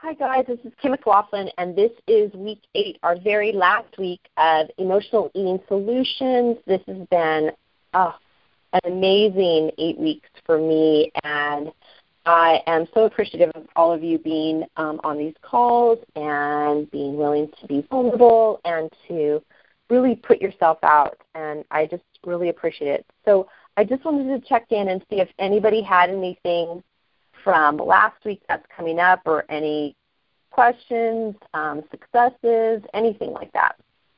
Hi, guys. This is Kim McLaughlin, and this is week 8, our very last week of Emotional Eating Solutions. This has been an amazing 8 weeks for me, and I am so appreciative of all of you being on these calls and being willing to be vulnerable and to really put yourself out, and I just really appreciate it. So I just wanted to check in and see if anybody had anything from last week that's coming up, or any questions, successes, anything like that.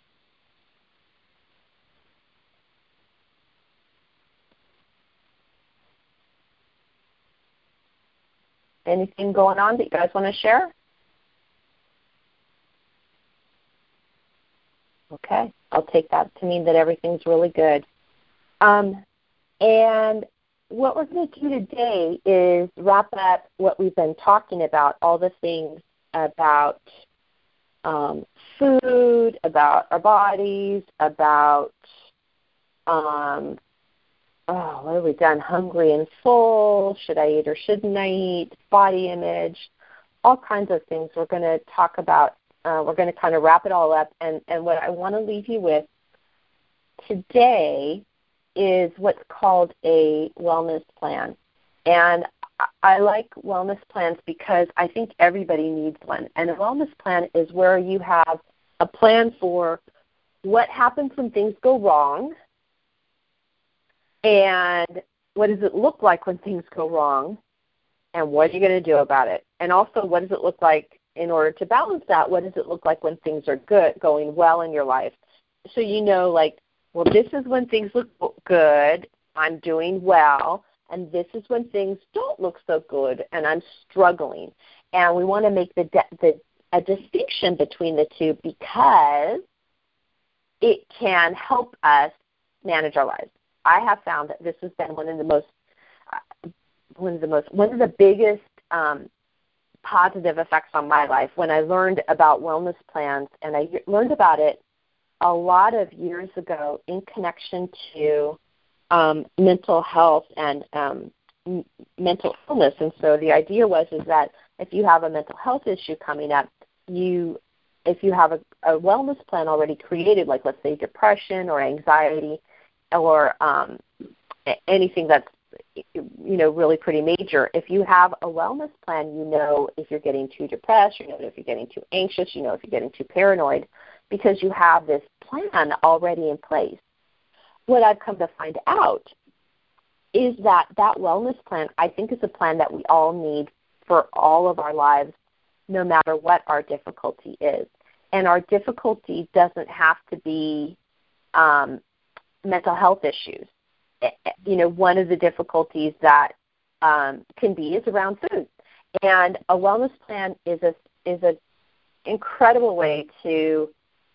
Anything going on that you guys want to share? Okay, I'll take that to mean that everything's really good. And what we're going to do today is wrap up what we've been talking about, all the things about food, about our bodies, about, what have we done? Hungry and full, should I eat or shouldn't I eat, body image, all kinds of things we're going to talk about. We're going to kind of wrap it all up, and what I want to leave you with today is what's called a wellness plan. And I like wellness plans because I think everybody needs one. And a wellness plan is where you have a plan for what happens when things go wrong, and what does it look like when things go wrong, and what are you going to do about it? And also, what does it look like in order to balance that? What does it look like when things are good, going well in your life? So you know, like, well, this is when things look good, I'm doing well, and this is when things don't look so good and I'm struggling. And we want to make a distinction between the two because it can help us manage our lives. I have found that this has been one of the biggest positive effects on my life when I learned about wellness plans, and I learned about it a lot of years ago in connection to mental health and mental illness. And so the idea is that if you have a mental health issue coming up, if you have a wellness plan already created, like let's say depression or anxiety or anything that's really pretty major, if you have a wellness plan, you know if you're getting too depressed, you know if you're getting too anxious, you know if you're getting too paranoid, because you have this plan already in place. What I've come to find out is that wellness plan, I think, is a plan that we all need for all of our lives, no matter what our difficulty is. And our difficulty doesn't have to be mental health issues. One of the difficulties that can be is around food. And a wellness plan is an incredible way to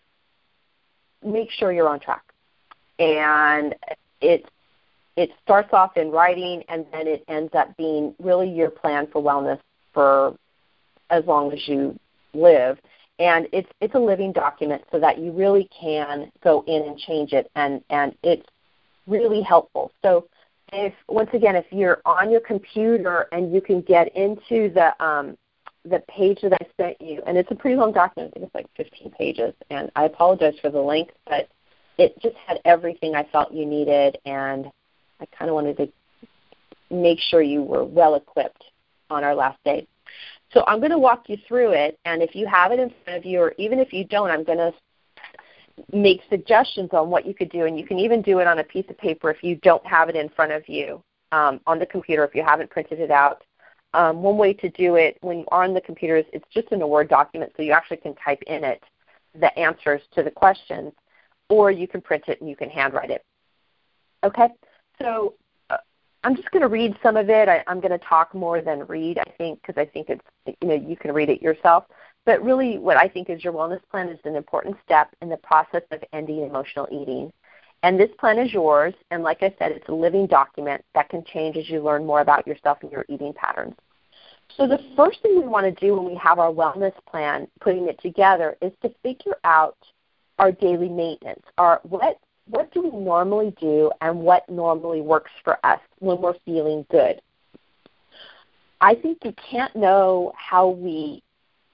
make sure you're on track. And it starts off in writing, and then it ends up being really your plan for wellness for as long as you live. And it's a living document so that you really can go in and change it, and it's really helpful. So if you're on your computer and you can get into the page that I sent you, and it's a pretty long document, I think it's like 15 pages, and I apologize for the length, but it just had everything I felt you needed, and I kind of wanted to make sure you were well equipped on our last day. So I'm going to walk you through it, and if you have it in front of you, or even if you don't, I'm going to make suggestions on what you could do, and you can even do it on a piece of paper if you don't have it in front of you on the computer, if you haven't printed it out. One way to do it when you are on the computer is it's just in a Word document, so you actually can type in it the answers to the questions, or you can print it and you can handwrite it. Okay? So I'm just going to read some of it. I'm going to talk more than read, I think, because I think it's, you can read it yourself. But really what I think is your wellness plan is an important step in the process of ending emotional eating. And this plan is yours, and like I said, it's a living document that can change as you learn more about yourself and your eating patterns. So the first thing we want to do when we have our wellness plan, putting it together, is to figure out our daily maintenance. What do we normally do, and what normally works for us when we're feeling good? I think you can't know how we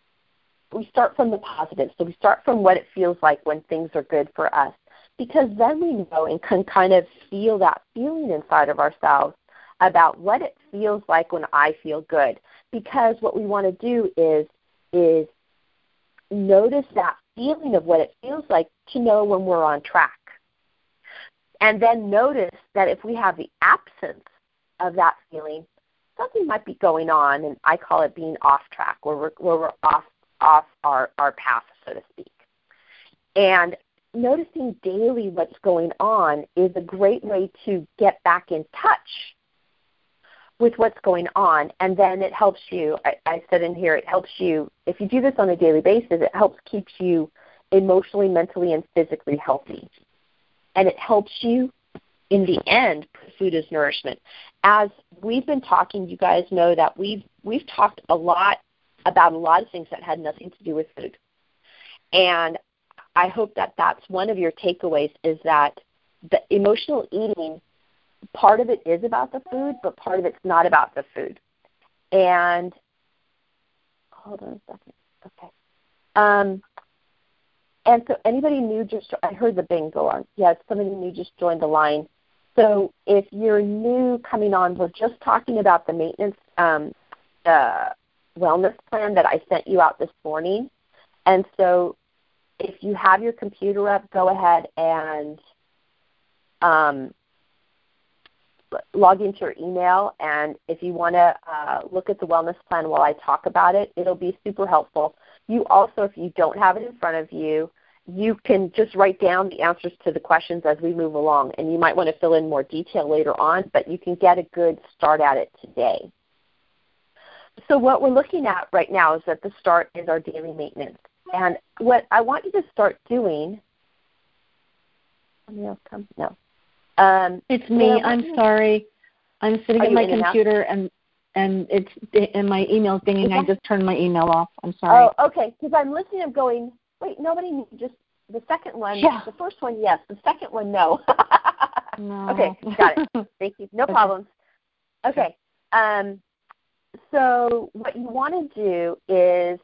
we start from the positive. So we start from what it feels like when things are good for us, because then we know and can kind of feel that feeling inside of ourselves about what it feels like when I feel good. Because what we want to do is notice that feeling of what it feels like to know when we're on track. And then notice that if we have the absence of that feeling, something might be going on, and I call it being off track, where we're off our path, so to speak. And noticing daily what's going on is a great way to get back in touch with what's going on. And then it helps you, I said in here, it helps you, if you do this on a daily basis, it helps keep you emotionally, mentally, and physically healthy. And it helps you, in the end, put food as nourishment. As we've been talking, you guys know that we've talked a lot about a lot of things that had nothing to do with food. And I hope that that's one of your takeaways, is that the emotional eating, part of it is about the food, but part of it's not about the food. And hold on a second. Okay. And so anybody new I heard the bing go on. Yes, somebody new just joined the line. So if you're new coming on, we're just talking about the maintenance, the wellness plan that I sent you out this morning. And so if you have your computer up, go ahead and log into your email. And if you want to look at the wellness plan while I talk about it, it'll be super helpful. You also, if you don't have it in front of you, you can just write down the answers to the questions as we move along. And you might want to fill in more detail later on, but you can get a good start at it today. So what we're looking at right now is that the start is our daily maintenance. And what I want you to start doing, somebody else come? No. It's me. I'm sorry. I'm sitting at my computer and my email's dinging. I just turned my email off. I'm sorry. Oh, okay. Because I'm listening. I'm going, wait, nobody just the second one. Yeah. The first one, yes. The second one, no. No. Okay, got it. Thank you. No problems. Okay. So what you want to do is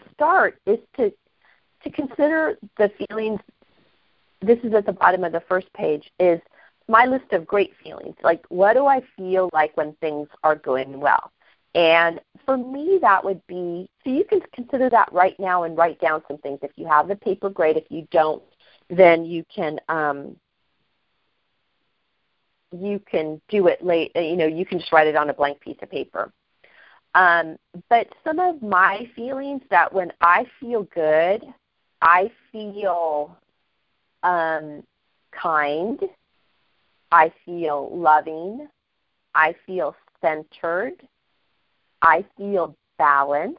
to consider the feelings. This is at the bottom of the first page, is my list of great feelings. Like, what do I feel like when things are going well? And for me, that would be, so you can consider that right now and write down some things. If you have the paper, great. If you don't, then you can do it late. You can just write it on a blank piece of paper. But some of my feelings, that when I feel good, I feel kind, I feel loving, I feel centered, I feel balanced,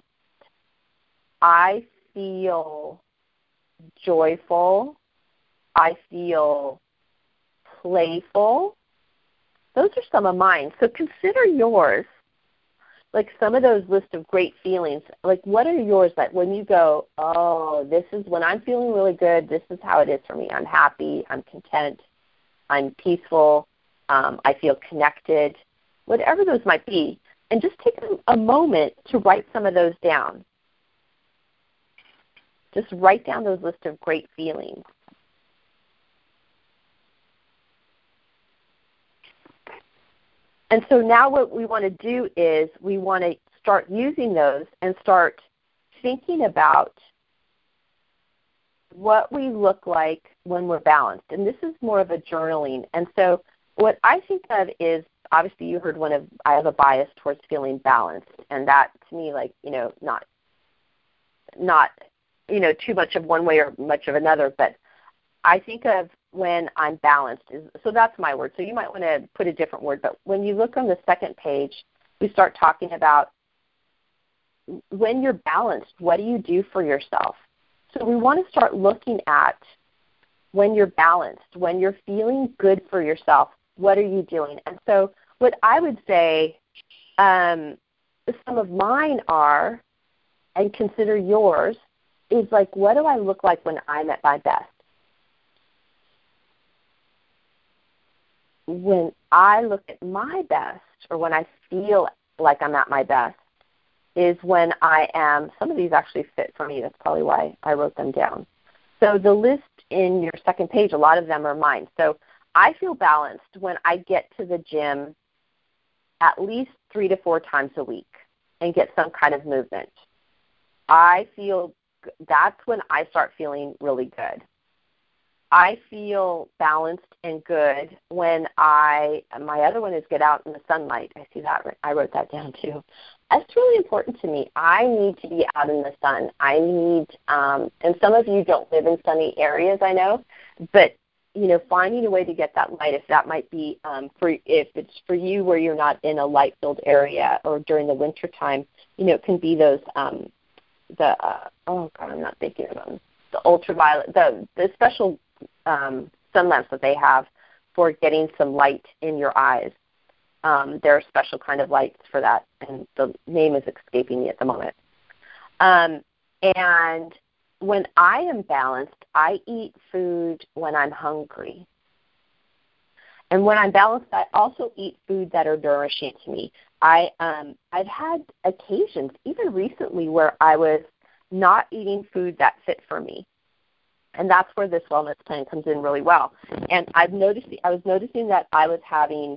I feel joyful, I feel playful. Those are some of mine. So consider yours, like some of those lists of great feelings. Like, what are yours that when you go, oh, this is when I'm feeling really good, this is how it is for me. I'm happy, I'm content, I'm peaceful, I feel connected, whatever those might be. And just take a moment to write some of those down. Just write down those lists of great feelings. And so now what we want to do is we want to start using those and start thinking about what we look like when we're balanced. And this is more of a journaling. And so what I think of is, obviously you heard I have a bias towards feeling balanced. And that, to me, like, not too much of one way or much of another, but I think of when I'm balanced. So that's my word. So you might want to put a different word. But when you look on the second page, we start talking about when you're balanced, what do you do for yourself? So we want to start looking at when you're balanced, when you're feeling good for yourself, what are you doing? And so what I would say some of mine are, and consider yours, is like, what do I look like when I'm at my best? When I look at my best, or when I feel like I'm at my best, is when I am, some of these actually fit for me. That's probably why I wrote them down. So the list in your second page, a lot of them are mine. So I feel balanced when I get to the gym at least 3 to 4 times a week and get some kind of movement. I feel that's when I start feeling really good. I feel balanced and good when my other one is get out in the sunlight. I see that. I wrote that down too. That's really important to me. I need to be out in the sun. I need, and some of you don't live in sunny areas, I know, but finding a way to get that light, if that might be if it's for you where you're not in a light-filled area or during the winter time, it can be those I'm not thinking of them. The ultraviolet, the special sun lamps that they have for getting some light in your eyes. There are special kind of lights for that, and the name is escaping me at the moment. And when I am balanced, I eat food when I'm hungry. And when I'm balanced, I also eat food that are nourishing to me. I've had occasions, even recently, where I was not eating food that fit for me. And that's where this wellness plan comes in really well. And I was noticing that I was having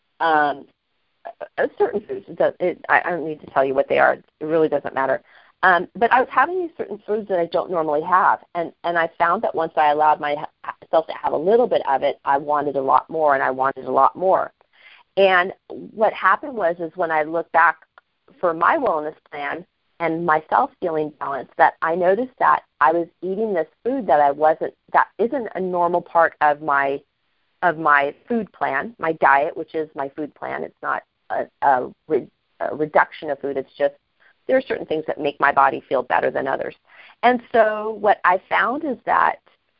certain foods. I don't need to tell you what they are. It really doesn't matter. But I was having these certain foods that I don't normally have. And I found that once I allowed myself to have a little bit of it, I wanted a lot more, and I wanted a lot more. And what happened was when I looked back for my wellness plan and myself feeling balanced, that I noticed that I was eating this food that isn't a normal part of my food plan, my diet, which is my food plan. It's not a reduction of food. It's just there are certain things that make my body feel better than others. And so what I found is that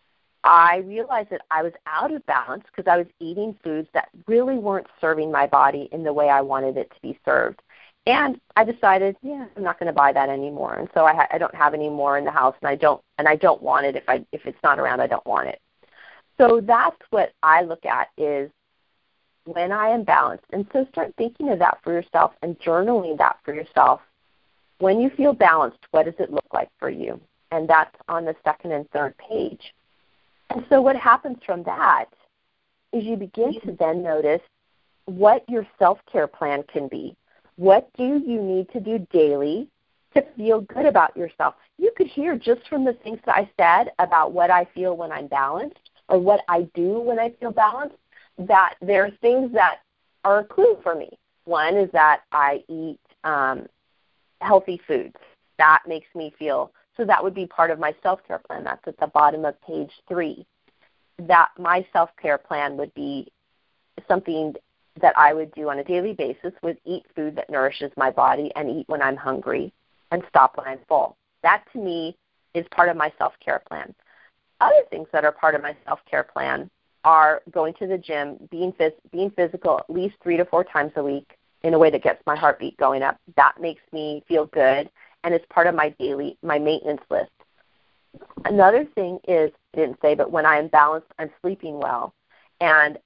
I realized that I was out of balance because I was eating foods that really weren't serving my body in the way I wanted it to be served. And I decided, I'm not going to buy that anymore. And so I don't have any more in the house, and I don't want it. If it's not around, I don't want it. So that's what I look at is when I am balanced. And so start thinking of that for yourself and journaling that for yourself. When you feel balanced, what does it look like for you? And that's on the second and third page. And so what happens from that is you begin to then notice what your self-care plan can be. What do you need to do daily to feel good about yourself? You could hear just from the things that I said about what I feel when I'm balanced or what I do when I feel balanced, that there are things that are a clue for me. One is that I eat healthy foods. That makes me feel, so that would be part of my self-care plan. That's at the bottom of page 3. That my self-care plan would be something that I would do on a daily basis, would eat food that nourishes my body and eat when I'm hungry and stop when I'm full. That to me is part of my self-care plan. Other things that are part of my self-care plan are going to the gym, being physical at least 3 to 4 times a week in a way that gets my heartbeat going up. That makes me feel good, and it's part of my maintenance list. Another thing is, I didn't say, but when I am balanced, I'm sleeping well. And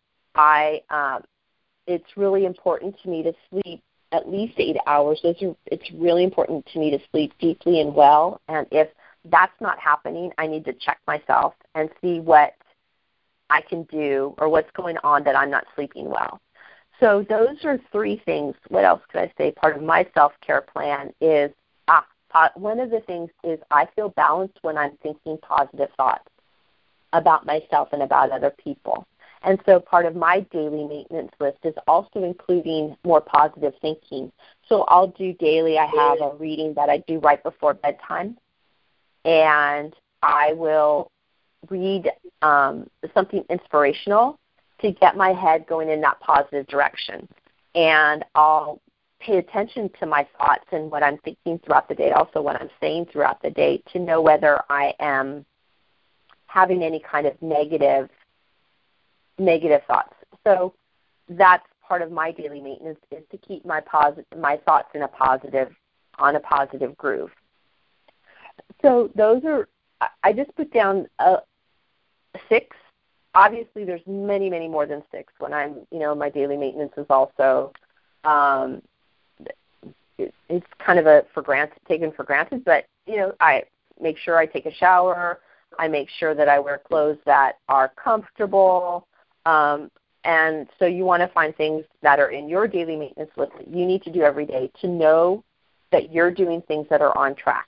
it's really important to me to sleep at least 8 hours. It's really important to me to sleep deeply and well. And if that's not happening, I need to check myself and see what I can do or what's going on that I'm not sleeping well. So those are 3 things. What else could I say? Part of my self-care plan is, one of the things is I feel balanced when I'm thinking positive thoughts about myself and about other people. And so part of my daily maintenance list is also including more positive thinking. So I'll do daily, I have a reading that I do right before bedtime, and I will read something inspirational to get my head going in that positive direction. And I'll pay attention to my thoughts and what I'm thinking throughout the day, also what I'm saying throughout the day, to know whether I am having any kind of negative thoughts. So that's part of my daily maintenance, is to keep my thoughts on a positive groove. So those are, I just put down 6. Obviously, there's many, many more than 6. When I'm, my daily maintenance is also it's kind of taken for granted, but, I make sure I take a shower. I make sure that I wear clothes that are comfortable. And so you want to find things that are in your daily maintenance list that you need to do every day to know that you're doing things that are on track.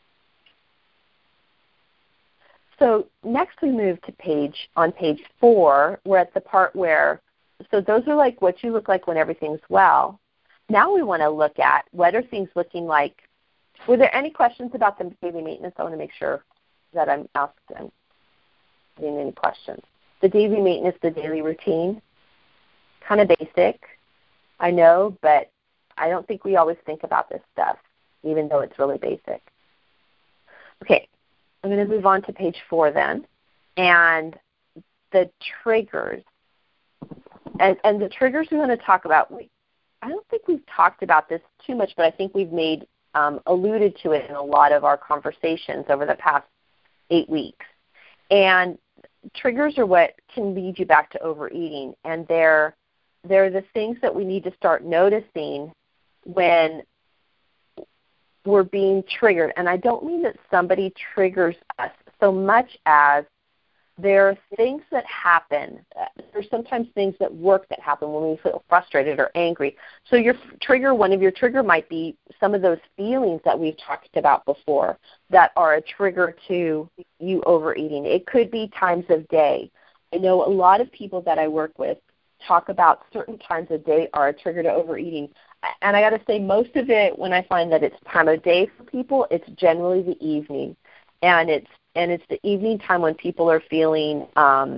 So next we move to page 4. We're at the part where, so those are like what you look like when everything's well. Now we want to look at what are things looking like. Were there any questions about the daily maintenance? I want to make sure that I'm asking any questions. The daily maintenance, the daily routine, kind of basic, I know, but I don't think we always think about this stuff, even though it's really basic. Okay, I'm going to move on to page 4 then, and the triggers. And the triggers we want to talk about, I don't think we've talked about this too much, but I think we've alluded to it in a lot of our conversations over the past 8 weeks. And triggers are what can lead you back to overeating, and they're the things that we need to start noticing when we're being triggered. And I don't mean that somebody triggers us so much as there are things that happen. There's sometimes things that work that happen when we feel frustrated or angry. So one of your trigger might be some of those feelings that we've talked about before that are a trigger to you overeating. It could be times of day. I know a lot of people that I work with talk about certain times of day are a trigger to overeating. And I got to say, most of it, when I find that it's time of day for people, it's generally the evening. And it's the evening time when people are feeling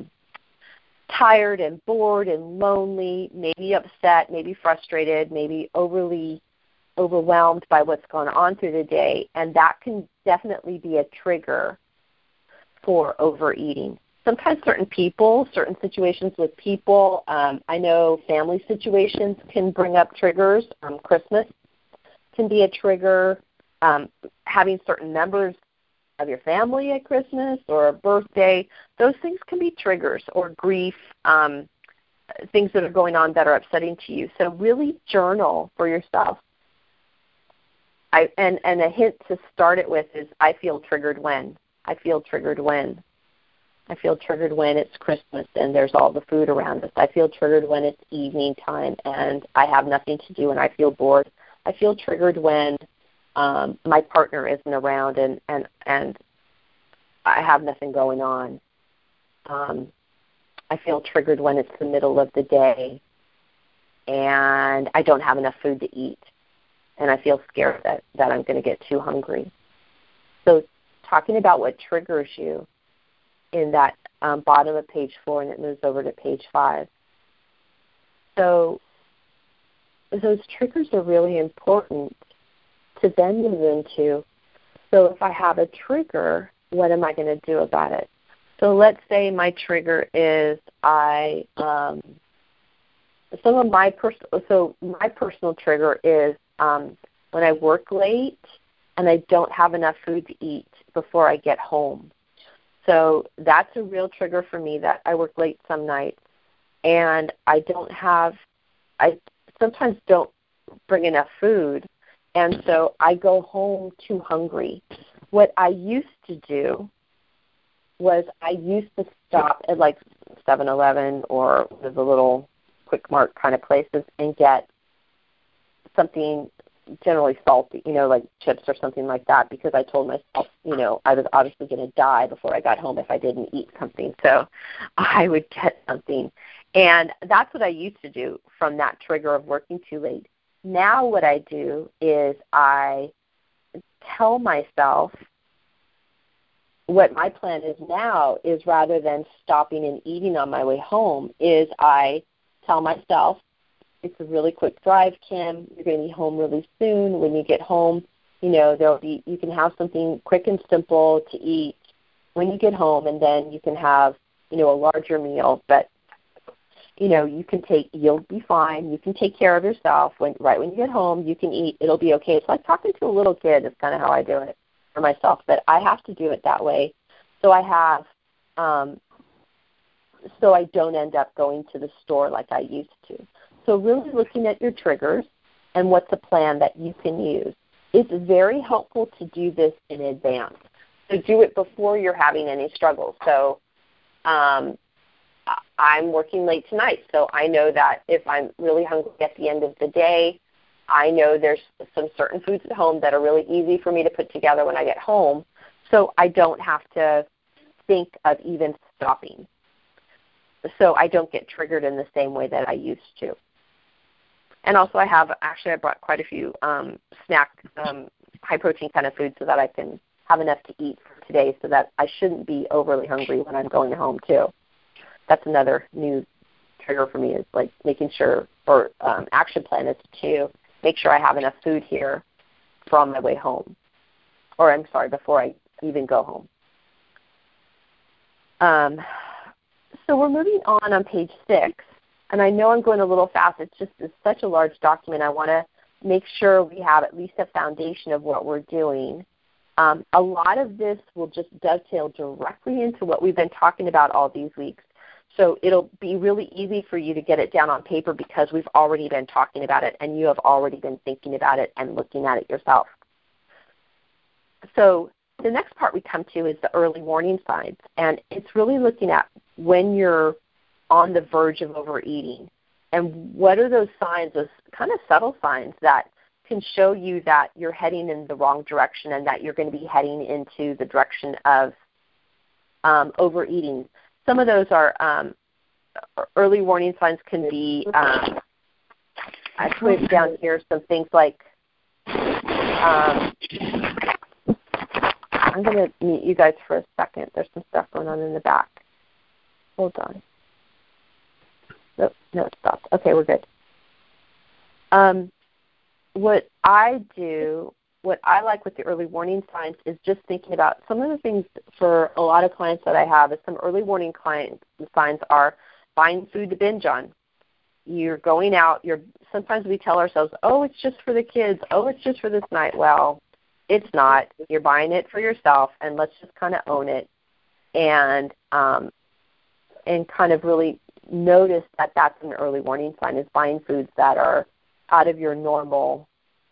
tired and bored and lonely, maybe upset, maybe frustrated, maybe overly overwhelmed by what's going on through the day. And that can definitely be a trigger for overeating. Sometimes certain people, certain situations with people, I know family situations can bring up triggers. Christmas can be a trigger. Having certain members of your family at Christmas or a birthday, those things can be triggers, or grief, things that are going on that are upsetting to you. So really journal for yourself. And a hint to start it with is I feel triggered when. I feel triggered when. I feel triggered when it's Christmas and there's all the food around us. I feel triggered when it's evening time and I have nothing to do and I feel bored. I feel triggered when my partner isn't around and I have nothing going on. I feel triggered when it's the middle of the day and I don't have enough food to eat and I feel scared that I'm going to get too hungry. So talking about what triggers you in that bottom of page 4, and it moves over to page 5. So those triggers are really important to then move into, so if I have a trigger, what am I going to do about it? So let's say my trigger is my personal trigger is when I work late and I don't have enough food to eat before I get home. So that's a real trigger for me, that I work late some nights and I sometimes don't bring enough food, and so I go home too hungry. What I used to do was I used to stop at like 7-Eleven or the little Quick Mart kind of places and get something generally salty, like chips or something like that, because I told myself, I was obviously going to die before I got home if I didn't eat something. So I would get something. And that's what I used to do from that trigger of working too late. Now what I do is I tell myself what my plan is now is, rather than stopping and eating on my way home, is I tell myself, it's a really quick drive, Kim. You're going to be home really soon. When you get home, you can have something quick and simple to eat when you get home, and then you can have, a larger meal. But, you'll be fine. You can take care of yourself. Right when you get home, you can eat. It'll be okay. It's like talking to a little kid. It's kind of how I do it for myself. But I have to do it that way. So so I don't end up going to the store like I used to. So really looking at your triggers and what's a plan that you can use. It's very helpful to do this in advance. So do it before you're having any struggles. So I'm working late tonight, so I know that if I'm really hungry at the end of the day, I know there's some certain foods at home that are really easy for me to put together when I get home, so I don't have to think of even stopping. So I don't get triggered in the same way that I used to. And also I brought quite a few snack, high-protein kind of foods so that I can have enough to eat for today so that I shouldn't be overly hungry when I'm going home too. That's another new trigger for me, is like making sure, or action plan is to make sure I have enough food here for on my way home. Or I'm sorry, before I even go home. So we're moving on page 6. And I know I'm going a little fast. It's such a large document. I want to make sure we have at least a foundation of what we're doing. A lot of this will just dovetail directly into what we've been talking about all these weeks. So it'll be really easy for you to get it down on paper because we've already been talking about it and you have already been thinking about it and looking at it yourself. So the next part we come to is the early warning signs. And it's really looking at when you're on the verge of overeating. And what are those signs, those kind of subtle signs that can show you that you're heading in the wrong direction and that you're going to be heading into the direction of overeating. Some of those are early warning signs can be, I put down here some things like, I'm going to mute you guys for a second. There's some stuff going on in the back. Hold on. No, it stopped. Okay, we're good. What I like with the early warning signs is just thinking about some of the things for a lot of clients that I have is some early warning signs are buying food to binge on. You're going out. Sometimes we tell ourselves, oh, it's just for the kids. Oh, it's just for this night. Well, it's not. You're buying it for yourself, and let's just kind of own it and kind of really notice that that's an early warning sign, is buying foods that are out of your normal,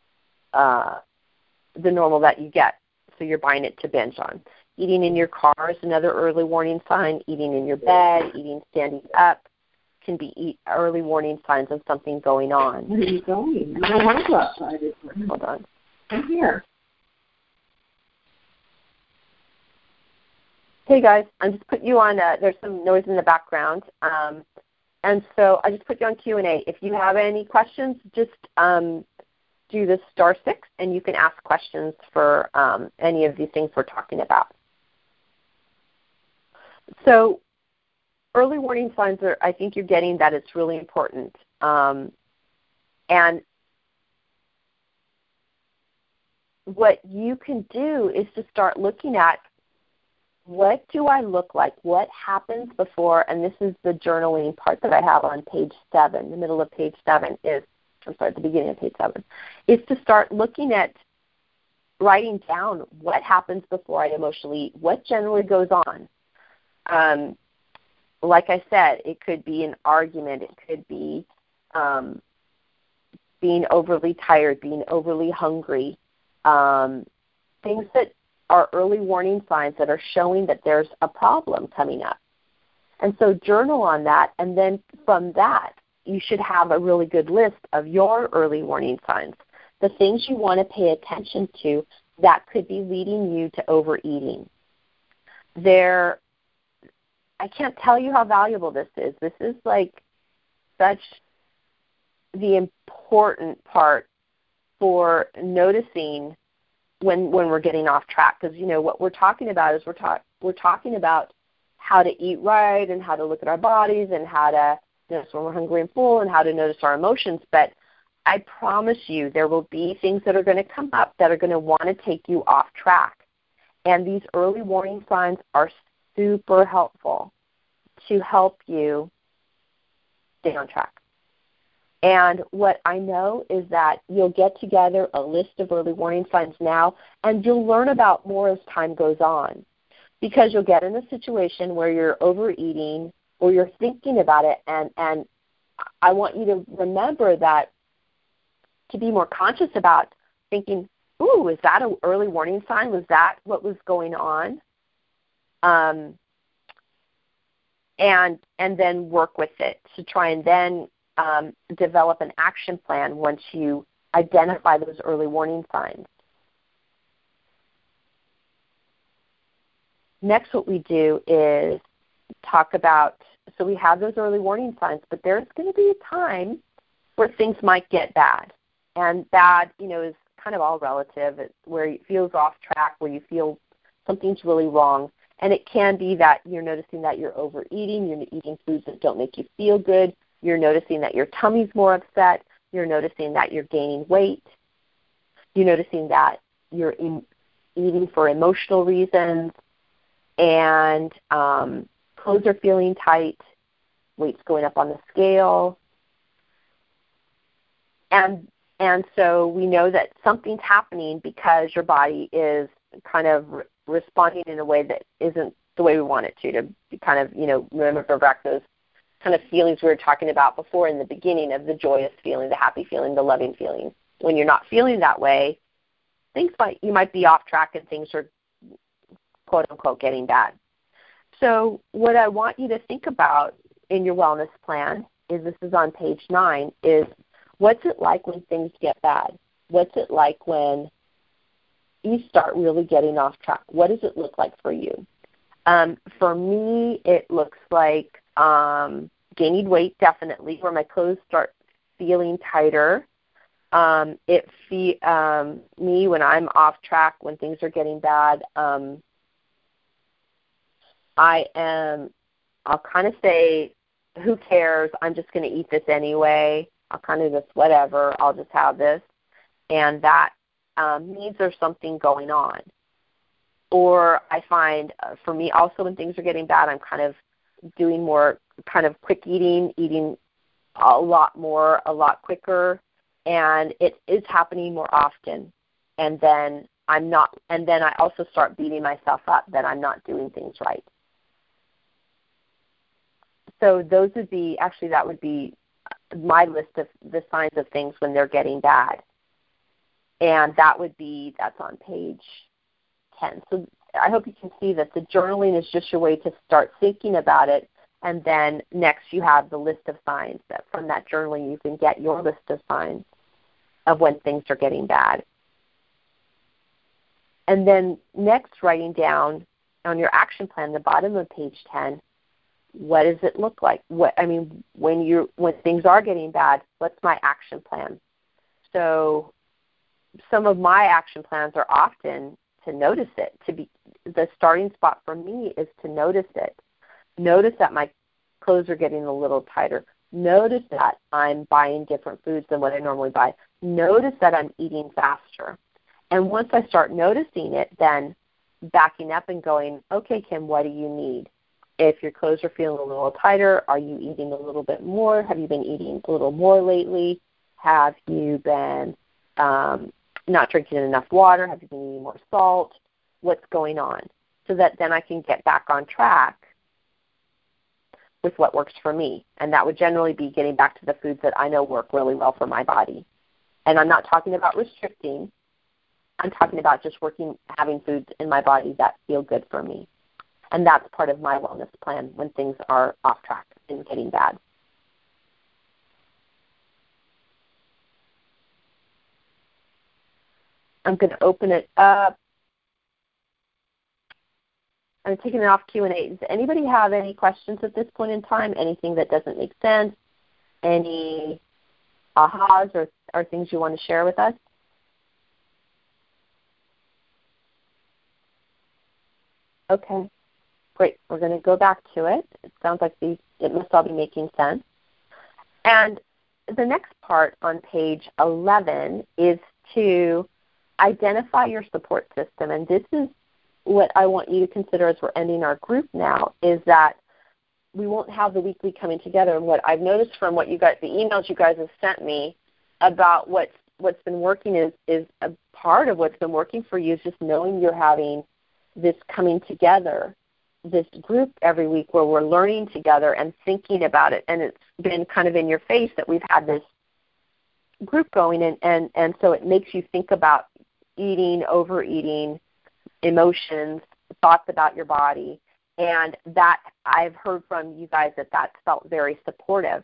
the normal that you get. So you're buying it to binge on. Eating in your car is another early warning sign. Eating in your bed, eating standing up can be early warning signs of something going on. Where are you going? I don't want to go outside. Hold on. I'm here. Hey guys, I'm just putting you on, there's some noise in the background, and so I just put you on Q&A. If you have any questions, just do the *6 and you can ask questions for any of these things we're talking about. So early warning signs are, I think you're getting that it's really important. And what you can do is to start looking at, what do I look like? What happens before, and this is the journaling part that I have on page 7, the middle of page 7 is, the beginning of page 7, is to start looking at writing down what happens before I emotionally eat, what generally goes on. Like I said, it could be an argument, it could be being overly tired, being overly hungry, things that are early warning signs that are showing that there's a problem coming up. And so journal on that, and then from that, you should have a really good list of your early warning signs, the things you want to pay attention to that could be leading you to overeating. I can't tell you how valuable this is. This is like such the important part for noticing when we're getting off track, because what we're talking about is we're talking about how to eat right and how to look at our bodies and how to notice when we're hungry and full and how to notice our emotions. But I promise you there will be things that are going to come up that are going to want to take you off track. And these early warning signs are super helpful to help you stay on track. And what I know is that you'll get together a list of early warning signs now, and you'll learn about more as time goes on, because you'll get in a situation where you're overeating or you're thinking about it, and I want you to remember that to be more conscious about thinking, ooh, is that an early warning sign? Was that what was going on? And then work with it to try and then develop an action plan once you identify those early warning signs. Next, what we do is talk about, so we have those early warning signs, but there's going to be a time where things might get bad. And bad, is kind of all relative. It's where it feels off track, where you feel something's really wrong. And it can be that you're noticing that you're overeating, you're eating foods that don't make you feel good, you're noticing that your tummy's more upset, you're noticing that you're gaining weight, you're noticing that you're eating for emotional reasons, and clothes are feeling tight, weight's going up on the scale. And so we know that something's happening because your body is kind of responding in a way that isn't the way we want it to kind of, remember back those kind of feelings we were talking about before in the beginning of the joyous feeling, the happy feeling, the loving feeling. When you're not feeling that way, you might be off track and things are, quote unquote, getting bad. So what I want you to think about in your wellness plan is, this is on page 9, is what's it like when things get bad? What's it like when you start really getting off track? What does it look like for you? For me, it looks like gaining weight, definitely, where my clothes start feeling tighter. Me, when I'm off track, when things are getting bad, I'll kind of say, who cares? I'm just going to eat this anyway. I'll kind of just, whatever, I'll just have this. And that means there's something going on. Or I find, for me also, when things are getting bad, I'm kind of doing more kind of quick eating a lot more, a lot quicker, and it is happening more often. And then I also start beating myself up that I'm not doing things right. So that would be my list of the signs of things when they're getting bad. And that's on page 10. So I hope you can see that the journaling is just your way to start thinking about it. And then next you have the list of signs that from that journaling you can get your list of signs of when things are getting bad. And then next, writing down on your action plan, the bottom of page 10, what does it look like? When things are getting bad, what's my action plan? So some of my action plans are often to notice it. The starting spot for me is to notice it. Notice that my clothes are getting a little tighter. Notice that I'm buying different foods than what I normally buy. Notice that I'm eating faster. And once I start noticing it, then backing up and going, okay, Kim, what do you need? If your clothes are feeling a little tighter, are you eating a little bit more? Have you been eating a little more lately? Have you been not drinking enough water? Have you been eating more salt? What's going on? So that then I can get back on track with what works for me. And that would generally be getting back to the foods that I know work really well for my body. And I'm not talking about restricting. I'm talking about just having foods in my body that feel good for me. And that's part of my wellness plan when things are off track and getting bad. I'm going to open it up. I'm taking it off Q&A. Does anybody have any questions at this point in time? Anything that doesn't make sense? Any ahas or things you want to share with us? Okay, great. We're going to go back to it. It sounds like it must all be making sense. And the next part on page 11 is to identify your support system. And this is what I want you to consider as we're ending our group now, is that we won't have the weekly coming together. And what I've noticed from what you guys, the emails you guys have sent me about what's been working is a part of what's been working for you is just knowing you're having this coming together, this group every week where we're learning together and thinking about it. And it's been kind of in your face that we've had this group going, and so it makes you think about eating, overeating, emotions, thoughts about your body, and that I've heard from you guys that felt very supportive.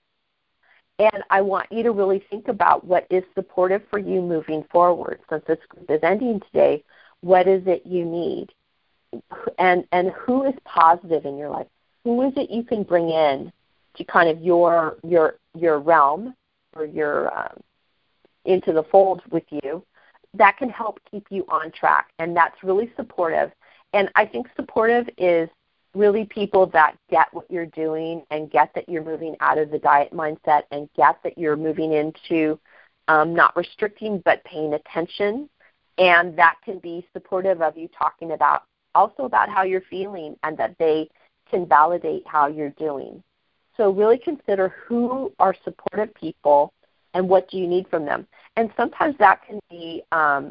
And I want you to really think about what is supportive for you moving forward. Since this group is ending today, what is it you need? And who is positive in your life? Who is it you can bring in to kind of your realm or your into the fold with you that can help keep you on track? And that's really supportive. And I think supportive is really people that get what you're doing and get that you're moving out of the diet mindset and get that you're moving into not restricting but paying attention. And that can be supportive of you talking about also about how you're feeling and that they can validate how you're doing. So really consider who are supportive people and what do you need from them. And sometimes that can be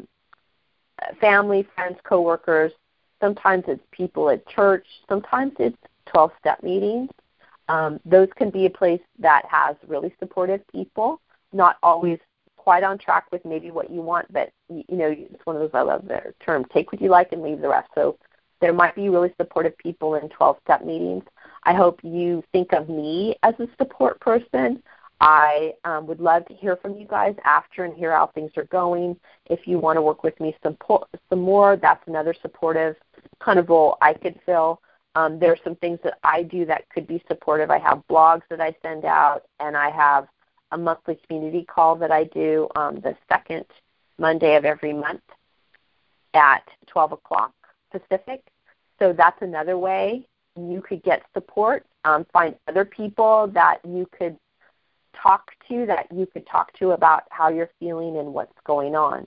family, friends, coworkers. Sometimes it's people at church. Sometimes it's 12-step meetings. Those can be a place that has really supportive people, not always quite on track with maybe what you want, but, it's one of those, I love their term, take what you like and leave the rest. So there might be really supportive people in 12-step meetings. I hope you think of me as a support person. I would love to hear from you guys after and hear how things are going. If you want to work with me some more, that's another supportive kind of role I could fill. There are some things that I do that could be supportive. I have blogs that I send out, and I have a monthly community call that I do the second Monday of every month at 12 o'clock Pacific. So that's another way you could get support. Find other people that you could talk to about how you're feeling and what's going on.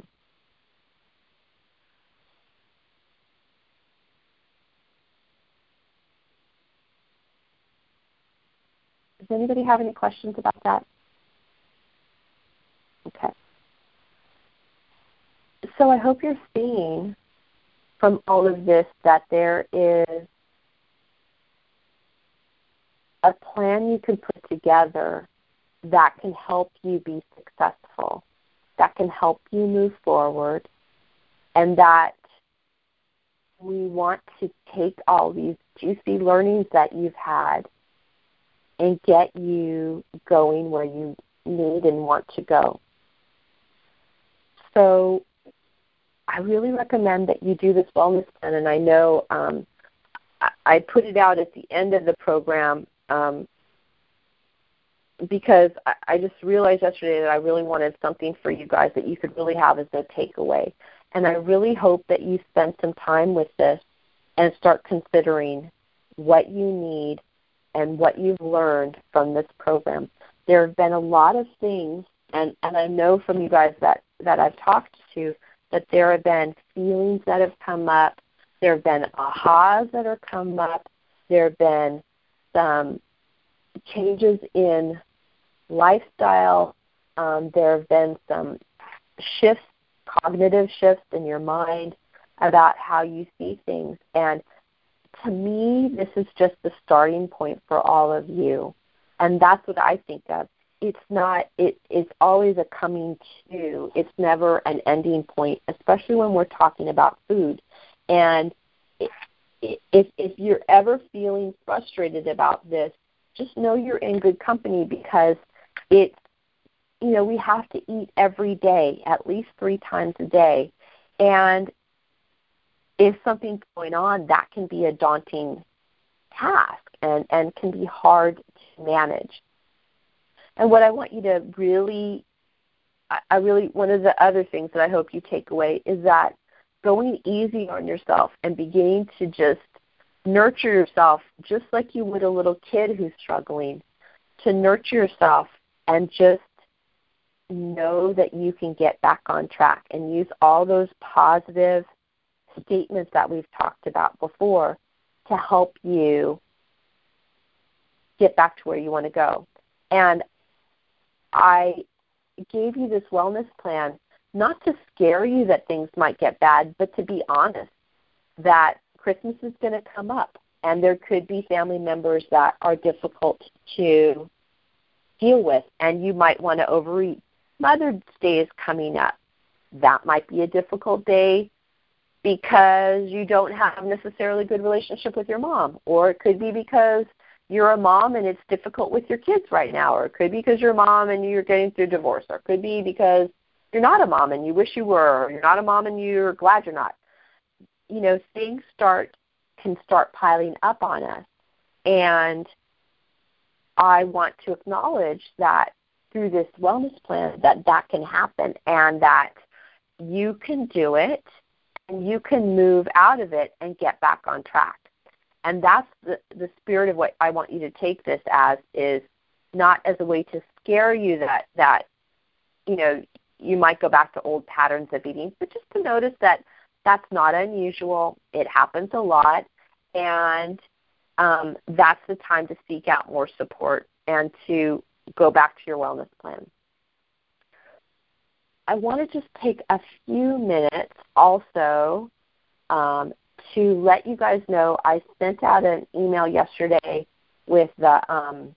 Does anybody have any questions about that? Okay. So I hope you're seeing from all of this that there is a plan you can put together that can help you be successful, that can help you move forward, and that we want to take all these juicy learnings that you've had and get you going where you need and want to go. So I really recommend that you do this wellness plan, and I know I put it out at the end of the program because I just realized yesterday that I really wanted something for you guys that you could really have as a takeaway. And I really hope that you spend some time with this and start considering what you need and what you've learned from this program. There have been a lot of things, and I know from you guys that I've talked to, that there have been feelings that have come up. There have been ahas that have come up. There have been some changes in lifestyle. There have been some shifts, cognitive shifts in your mind about how you see things. And to me, this is just the starting point for all of you. And that's what I think of. It's always a coming to. It's never an ending point, especially when we're talking about food. And if you're ever feeling frustrated about this, just know you're in good company, because we have to eat every day, at least 3 times a day. And if something's going on, that can be a daunting task and can be hard to manage. And what I want you to really, one of the other things that I hope you take away is that going easy on yourself and beginning to just nurture yourself just like you would a little kid who's struggling, to nurture yourself and just know that you can get back on track and use all those positive statements that we've talked about before to help you get back to where you want to go. And I gave you this wellness plan not to scare you that things might get bad, but to be honest that Christmas is going to come up, and there could be family members that are difficult to deal with, and you might want to overeat. Mother's Day is coming up. That might be a difficult day because you don't have necessarily a good relationship with your mom. Or it could be because you're a mom and it's difficult with your kids right now. Or it could be because you're a mom and you're getting through divorce. Or it could be because you're not a mom and you wish you were. Or you're not a mom and you're glad you're not. Things can start piling up on us. And I want to acknowledge that through this wellness plan that can happen and that you can do it and you can move out of it and get back on track. And that's the spirit of what I want you to take this as, is not as a way to scare you that you might go back to old patterns of eating, but just to notice that that's not unusual. It happens a lot, and that's the time to seek out more support and to go back to your wellness plan. I want to just take a few minutes also to let you guys know I sent out an email yesterday with a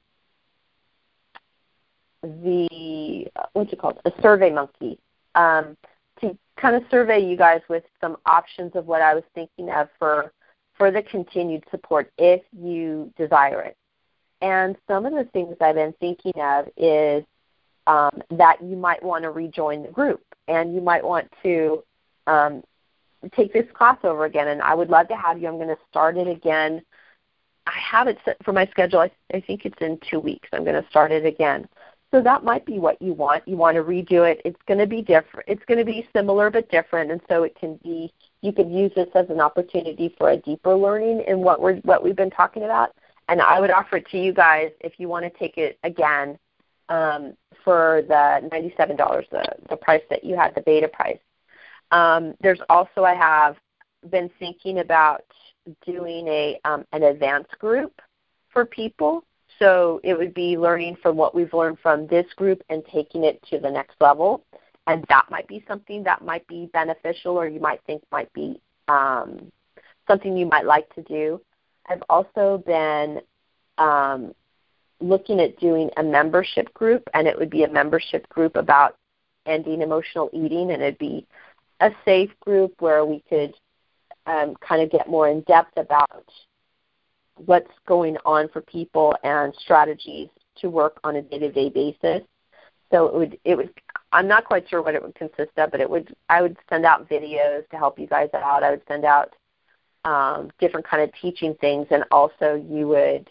Survey Monkey, to kind of survey you guys with some options of what I was thinking of for the continued support if you desire it. And some of the things I've been thinking of is that you might want to rejoin the group, and you might want to take this class over again. And I would love to have you. I'm going to start it again. I have it set for my schedule. I think it's in 2 weeks. I'm going to start it again. So that might be what you want. You want to redo it. It's going to be different. It's going to be similar but different, and so it can be. You could use this as an opportunity for a deeper learning in what we've been talking about. And I would offer it to you guys if you want to take it again for the $97, the price that you had, the beta price. There's also, I have been thinking about doing an advanced group for people. So it would be learning from what we've learned from this group and taking it to the next level. And that might be something that might be beneficial, or you might think might be something you might like to do. I've also been looking at doing a membership group, and it would be a membership group about ending emotional eating, and it'd be a safe group where we could kind of get more in depth about what's going on for people and strategies to work on a day-to-day basis. So it would. I'm not quite sure what it would consist of, but I would send out videos to help you guys out. I would send out different kind of teaching things, and also you would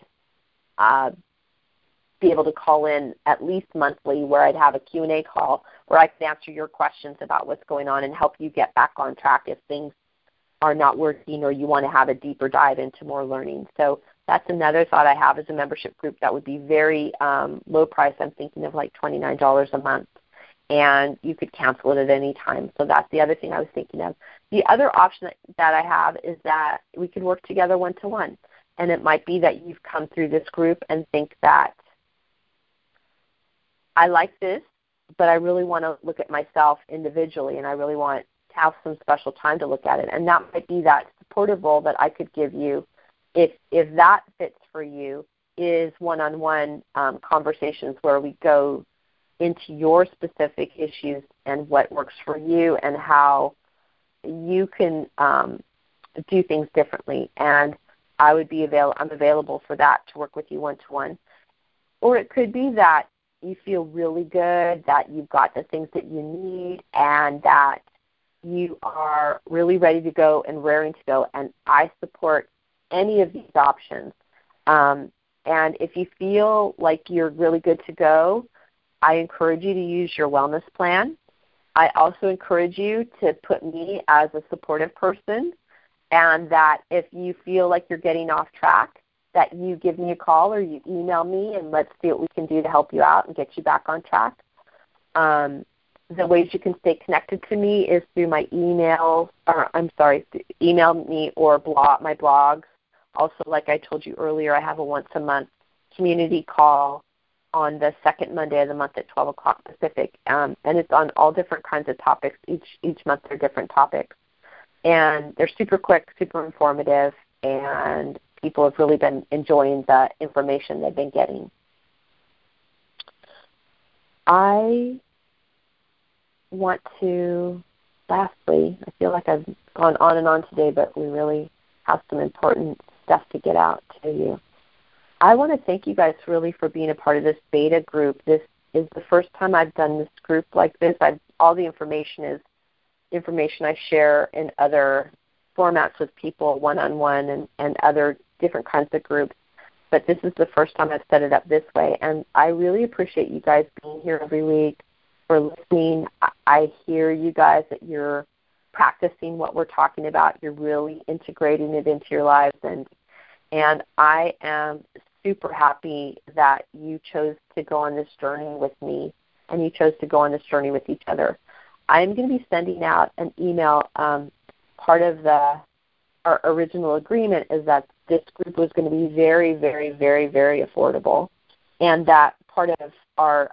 be able to call in at least monthly, where I'd have a Q&A call where I could answer your questions about what's going on and help you get back on track if things are not working or you want to have a deeper dive into more learning. So that's another thought I have, is a membership group that would be very low price. I'm thinking of like $29 a month, and you could cancel it at any time. So that's the other thing I was thinking of. The other option that I have is that we could work together one-to-one, and it might be that you've come through this group and think that I like this, but I really want to look at myself individually, and I really want to have some special time to look at it. And that might be that supportive role that I could give you, if that fits for you, is one-on-one conversations where we go into your specific issues and what works for you and how you can do things differently. And I'm available for that, to work with you one-to-one. Or it could be that you feel really good, that you've got the things that you need, and that you are really ready to go and raring to go. And I support any of these options. And if you feel like you're really good to go, I encourage you to use your wellness plan. I also encourage you to put me as a supportive person, and that if you feel like you're getting off track, that you give me a call or you email me, and let's see what we can do to help you out and get you back on track. The ways you can stay connected to me is through my email me or my blogs. Also, like I told you earlier, I have a once-a-month community call on the second Monday of the month at 12 o'clock Pacific, and it's on all different kinds of topics. Each month they're different topics, and they're super quick, super informative, and people have really been enjoying the information they've been getting. I want to, lastly, I feel like I've gone on and on today, but we really have some important stuff to get out to you. I want to thank you guys really for being a part of this beta group. This is the first time I've done this group like this. All the information is information I share in other formats with people, one-on-one and other different kinds of groups. But this is the first time I've set it up this way. And I really appreciate you guys being here every week, for listening. I hear you guys that you're practicing what we're talking about. You're really integrating it into your lives. And I am super happy that you chose to go on this journey with me and you chose to go on this journey with each other. I'm going to be sending out an email. Part of our original agreement is that this group was going to be very, very, very, very affordable, and that part of our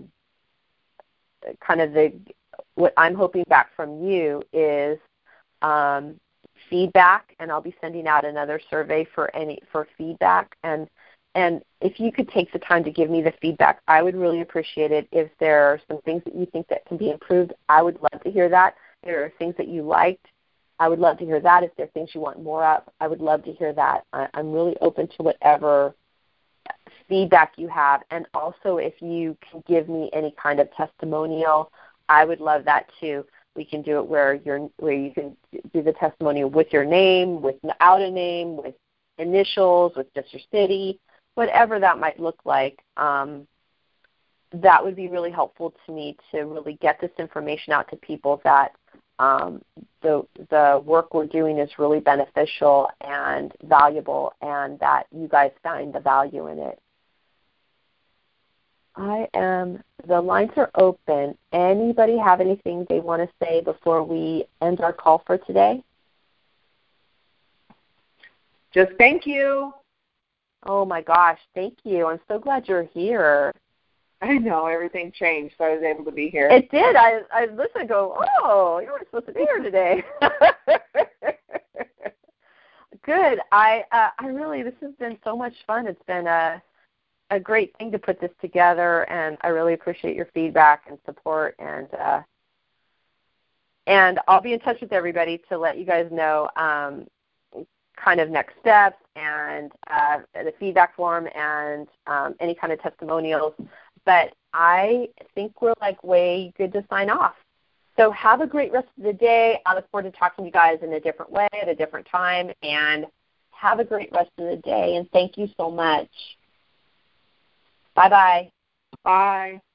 what I'm hoping back from you is feedback, and I'll be sending out another survey for feedback. And if you could take the time to give me the feedback, I would really appreciate it. If there are some things that you think that can be improved, I would love to hear that. If there are things that you liked, I would love to hear that. If there are things you want more of, I would love to hear that. I'm really open to whatever feedback you have. And also, if you can give me any kind of testimonial, I would love that too. We can do it where you can do the testimonial with your name, without a name, with initials, with just your city, whatever that might look like. That would be really helpful to me to really get this information out to people that the work we're doing is really beneficial and valuable, and that you guys find the value in it. The lines are open. Anybody have anything they want to say before we end our call for today? Just thank you. Oh my gosh, thank you. I'm so glad you're here. I know, everything changed, so I was able to be here. It did. I listened and go, oh, you weren't supposed to be here today. Good. I really, this has been so much fun. It's been a great thing to put this together, and I really appreciate your feedback and support. And I'll be in touch with everybody to let you guys know kind of next steps and the feedback form and any kind of testimonials. But I think we're way good to sign off. So have a great rest of the day. I look forward to talking to you guys in a different way at a different time. And have a great rest of the day. And thank you so much. Bye-bye. Bye.